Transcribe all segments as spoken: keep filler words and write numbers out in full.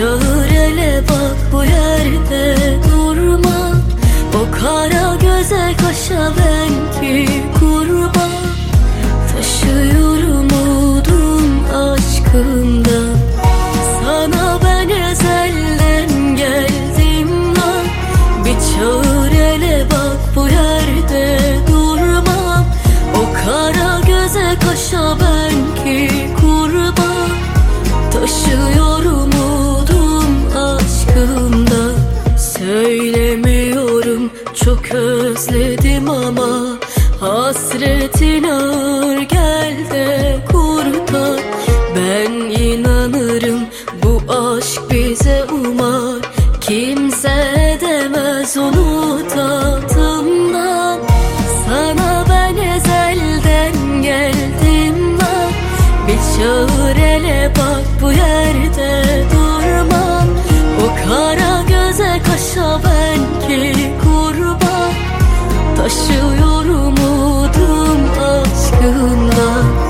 çağır hele bak bu yerde durma. O kara göze kaşa ben ki kurban. Taşıyorum umudum aşkımdan. Sana ben ezelden geldim lan. Bir çağır hele bak bu yerde durmam. O kara göze kaşa ben ki kurban. Taşıyorum umudum aşkımdan. Söylemiyorum çok özledim ama hasretin ağır gel de kurtar. Ben inanırım bu aşk bize umar. Kimse edemez onu tahtımdan. Sana ben ezelden geldim lan. Bir çağır hele bak bu yerde durmam. O kara göze kaşa ben ki kurban. Taşıyorum umudum aşkından.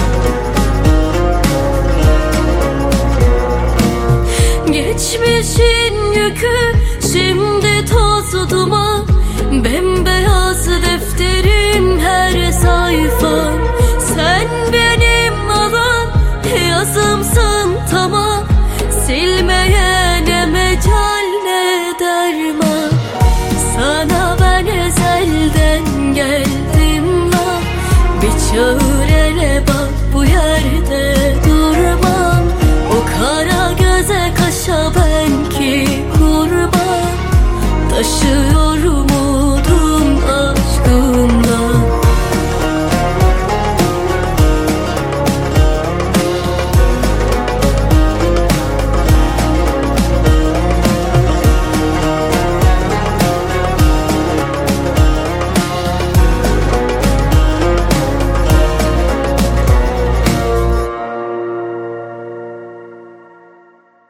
Geçmişi